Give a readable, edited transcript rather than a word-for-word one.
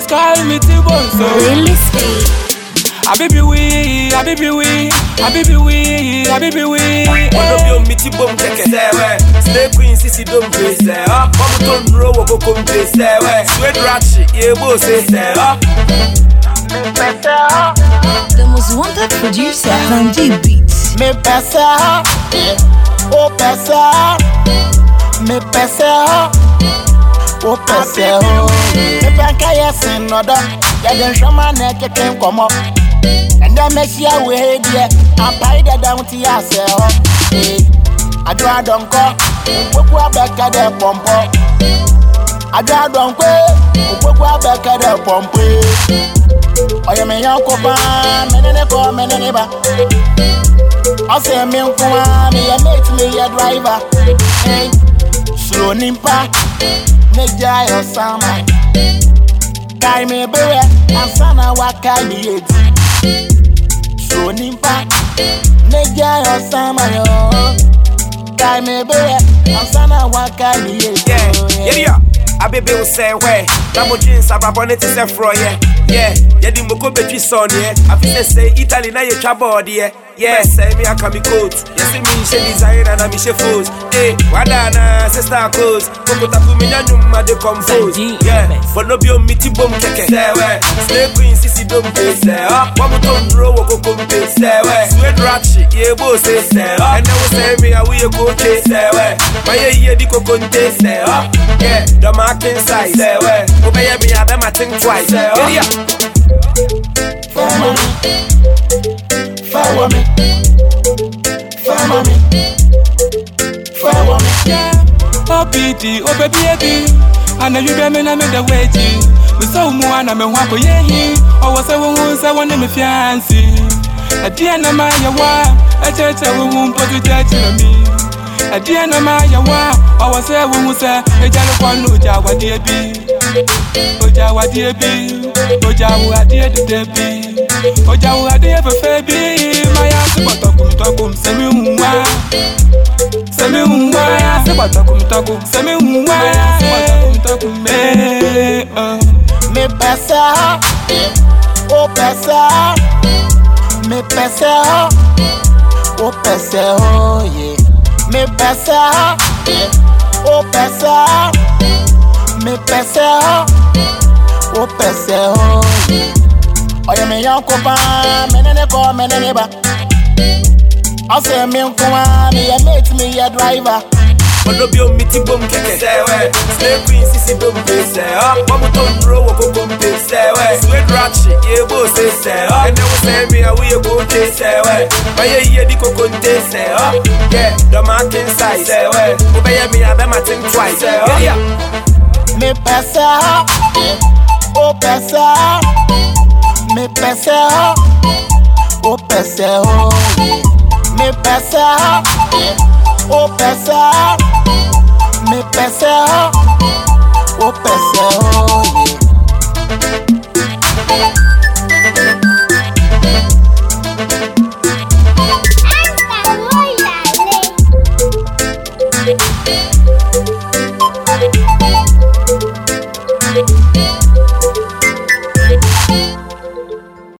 just call me T-Bonzo. Really speak. Abibi we. Abibi we. Wanna be on me T-Bone keke sewe. Stay queen sisi don't play se. Mamu ton bro wako kumpe sewe. Sweat ratchet yebo se se. The most wanted producer, Randy Beats. Me pesa, oh pesa, me pesa, oh pesa. Me panka yesin no do, ya den shoma ne keke komo. And then me see we head here, and pay the down to yourself. I do a don't call, we go back at the pump. I do a don't call, we go back at the pump. Oh, you may have come, neighbor. I say, me, I make me a driver. Hey, slow nimpa, make jay or summer. Carry me, baby, and sana what can be it. Slow nimpa, make jay or summer. Carry me, baby, and sana what can be it. Yeah. Abibi will say where Namo jeans ababone to say fro yeah Yedi moko betwi son I feel say Italy na ye trouble yeah say me akami coat yes me she design and me she food wadana sister coat koko tapu me nyuma de compose yeah but no be on me T-Bone keke say where stay queen sisi don't play say wamu ton bro wako kumpe say where sweat ratchet yebo say and now say me awu ye go say where my ye di kokonte say yeah the marking size say where obey me have my think twice yeah Follow me, Oh BD, oh baby, I know you be me na me the way me so mu ana me hwa ko yehi, oh was a woman say one me fiancé. A dear na my yawa, a church a woman put to church me. A dear na my yawa, oh was a woman say a jalo kwanu jawa dear bi. Ojawa dear bi, Ojawa dear the bi. Ojawa dear for baby, my ass talkum semi unwa. Semi unwa, semi unwa, me pesa, oh pesa, me pesa, oh pesa, oh yeah. Me pesa, oh pesa, me pesa, oh pesa, oh yeah. Oh yeah, me young copa, me neighbor. I say me make me a driver. But no be on me T-Bone keke sewe. Stay queen sisi don't play say mamu ton bro wako kumpe sewe. Sweat ratchet yebo say and now say me awu ye go say my ye di kokonte say yeah the marking size sewe obey me have my think twice yeah Me pesa, oh pesa, me pesa, oh pesa, oh yeah. Me pesa, oh pesa, me pesa, oh pesa,